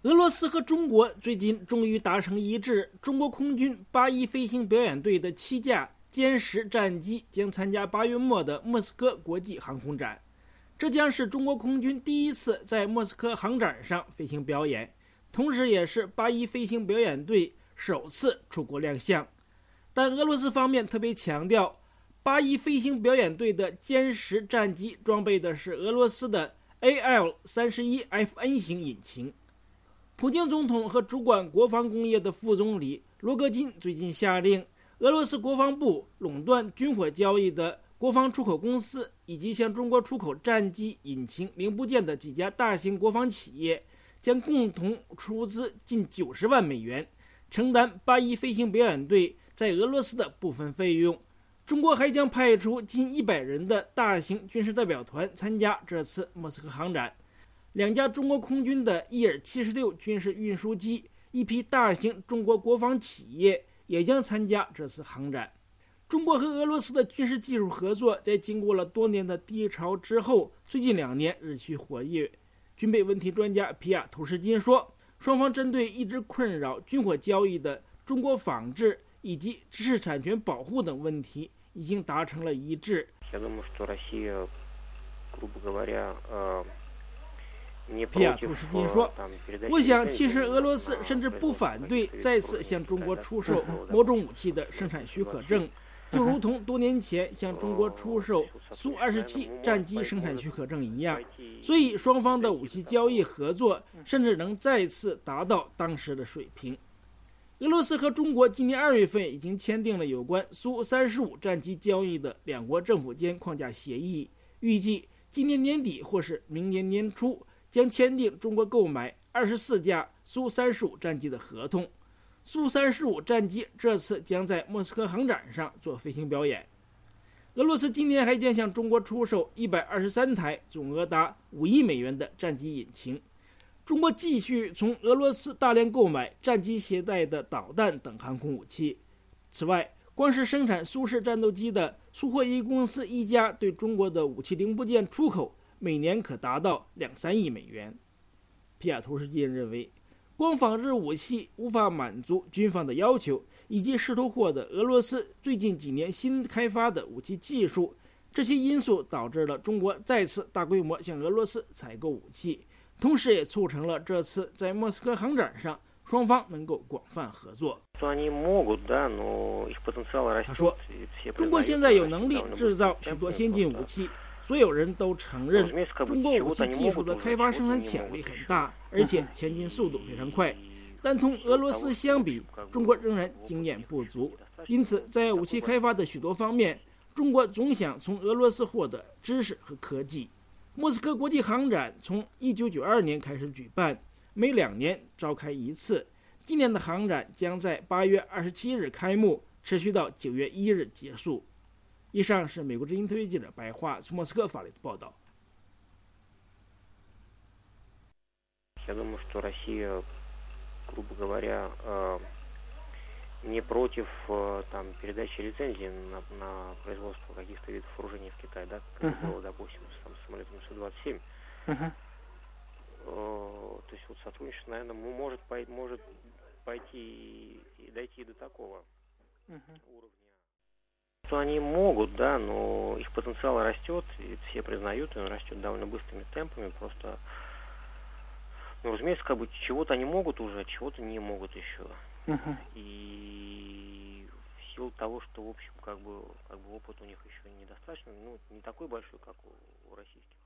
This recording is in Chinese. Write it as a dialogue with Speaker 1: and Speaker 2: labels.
Speaker 1: 俄罗斯和中国最近终于达成一致，中国空军8-1飞行表演队的7架歼10战机将参加8月末的莫斯科国际航空展。这将是中国空军第一次在莫斯科航展上飞行表演，同时也是8-1飞行表演队首次出国亮相。但俄罗斯方面特别强调，8-1飞行表演队的歼10战机装备的是俄罗斯的 AL-31FN 型引擎。普京总统和主管国防工业的副总理罗戈金最近下令，俄罗斯国防部垄断军火交易的国防出口公司以及向中国出口战机引擎零部件的几家大型国防企业，将共同出资近90万美元，承担8-1飞行表演队在俄罗斯的部分费用。中国还将派出近100人的大型军事代表团参加这次莫斯科航展。2架中国空军的伊尔76军事运输机，一批大型中国国防企业也将参加这次航展。中国和俄罗斯的军事技术合作在经过了多年的低潮之后，最近2年日趋活跃。军备问题专家皮亚图什金说，双方针对一直困扰军火交易的中国仿制以及知识产权保护等问题已经达成了一致。皮亚图什金说，我想其实俄罗斯甚至不反对再次向中国出售某种武器的生产许可证，就如同多年前向中国出售苏27战机生产许可证一样。所以双方的武器交易合作甚至能再次达到当时的水平。俄罗斯和中国今年2月份已经签订了有关苏35战机交易的2国政府间框架协议，预计今年年底或是明年年初将签订中国购买24架苏35战机的合同。苏35战机这次将在莫斯科航展上做飞行表演。俄罗斯今年还将向中国出售123台总额达5亿美元的战机引擎。中国继续从俄罗斯大量购买战机携带的导弹等航空武器。此外，光是生产苏式战斗机的苏霍伊公司一家对中国的武器零部件出口每年可达到2-3亿美元。皮亚图什金认为，光仿制武器无法满足军方的要求，以及试图获得俄罗斯最近几年新开发的武器技术，这些因素导致了中国再次大规模向俄罗斯采购武器，同时也促成了这次在莫斯科航展上双方能够广泛合作。他说，中国现在有能力制造许多先进武器，所有人都承认中国武器技术的开发生产潜力很大，而且前进速度非常快。但同俄罗斯相比，中国仍然经验不足，因此在武器开发的许多方面，中国总想从俄罗斯获得知识和科技。莫斯科国际航展从1992年开始举办，每2年召开一次。今年的航展将在8月27日开幕，持续到9月1日结束。以上是美国之音特约记者白桦从莫斯科发来的报道。
Speaker 2: не против там передачи лицензии на производство каких-то видов вооружений в Китай, да, как было, допустим, с самолетом Су-27. То есть вот сотрудничество, наверное, может пойти и дойти до такого уровня. Что они могут, да, но их потенциал растет, и все признают, и он растет довольно быстрыми темпами, просто, ну, разумеется, как бы чего-то они могут уже, чего-то не могут еще. И в силу того, что, в общем, как бы опыт у них еще недостаточно, ну, не такой большой, как у российских.